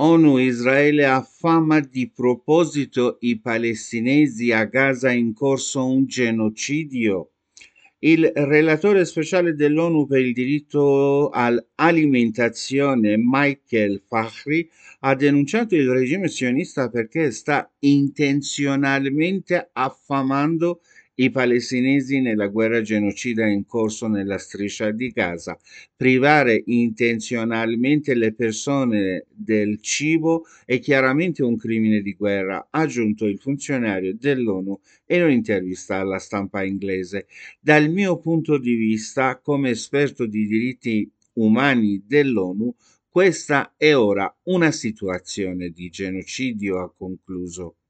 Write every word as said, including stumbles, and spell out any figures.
ONU Israele affama di proposito i palestinesi a Gaza in corso un genocidio. Il relatore speciale dell'ONU per il diritto all'alimentazione, Michael Fakhry, ha denunciato il regime sionista perché sta intenzionalmente affamando i palestinesi nella guerra genocida in corso nella striscia di Gaza. Privare intenzionalmente le persone del cibo è chiaramente un crimine di guerra, ha aggiunto il funzionario dell'ONU in un'intervista alla stampa inglese. Dal mio punto di vista, come esperto di diritti umani dell'ONU, questa è ora una situazione di genocidio, ha concluso.